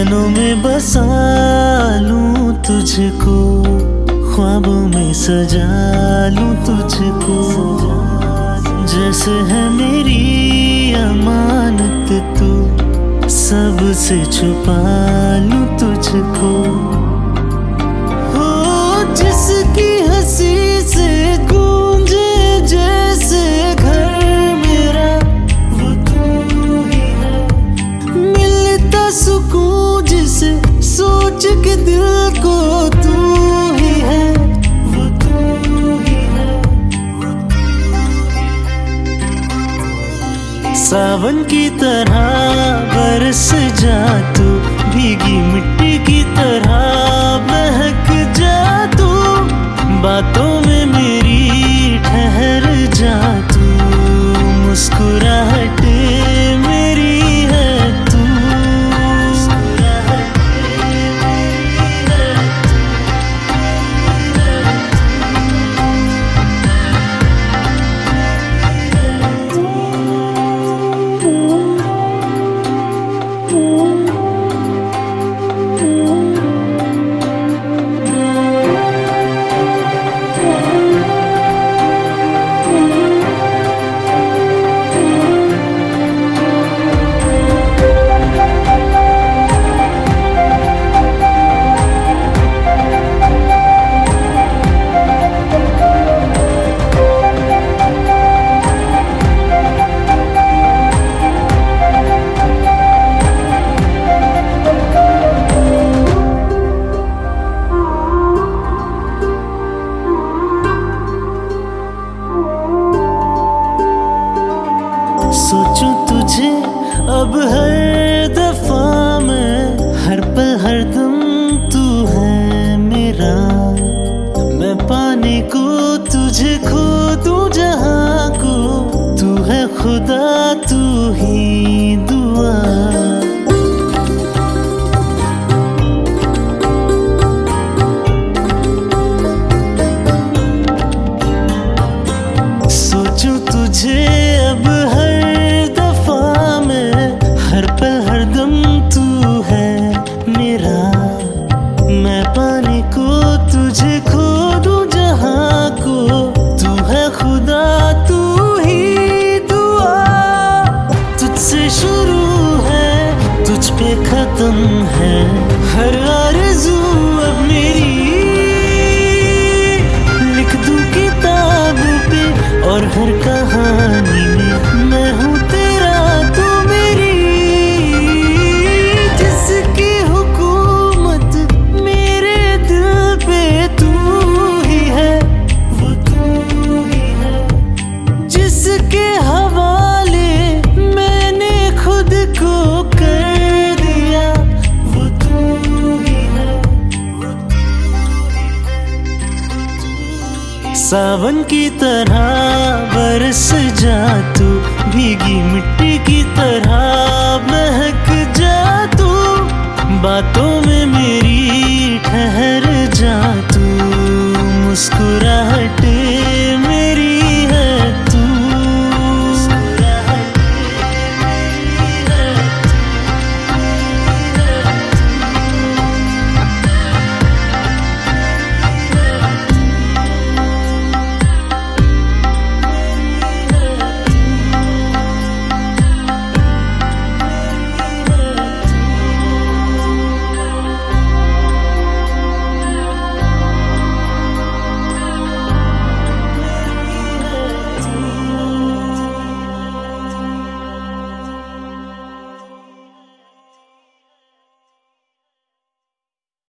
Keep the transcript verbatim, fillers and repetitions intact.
सपनों में बसा लूं तुझको, ख्वाबों में सजा लूं तुझको, जैसे है मेरी अमानत तू, सबसे छुपा लूं तुझको। हो जिसकी हंसी से गूंजे जैसे घर मेरा, वो तू ही है। मिलता सुकून जिसे सोच के दिल को, तू ही है, वो तू ही है। सावन की तरह बरस जा तू, भीगी मिट्टी की तरह महक जा तू, बातों में मेरी ठहर जा तू, मुस्कुराहट मेरी है तू, मुस्कुराहट मेरी है सोचूं तुझे अब हर दफा मैं, हर पल हर दम तू है मेरा। मैं पाने को तुझे खो दूं जहां को, तू है खुदा तू ही दुआ। सोचूं तुझे अब हर मैं पाने को तुझे खो दूं जहां को, तू है खुदा तू ही दुआ। तुझसे शुरू है तुझ पे खत्म है हर आरज़ू अब मेरी, लिख दूं किताब पे और हर कहानी में मैं हूँ तेरा तू मेरी। जिसकी सावन की तरह बरस जा तू, भीगी मिट्टी की तरह महक जा तू, बातों में मेरी ठहर जा